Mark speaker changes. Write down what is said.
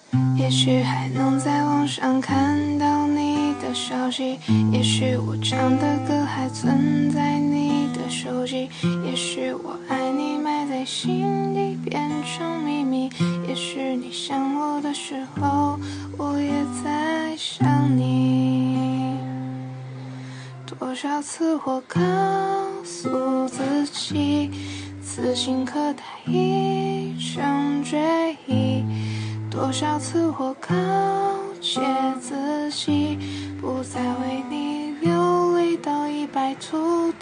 Speaker 1: 也许还能在网上看到你的消息，也许我唱的歌还存在你的手机，也许我爱你埋在心底变成秘密，也许你想我的时候我也在想你。多少次我告诉自己，此情可待已成追忆，多少次我告诫自己，不再为你流泪到100途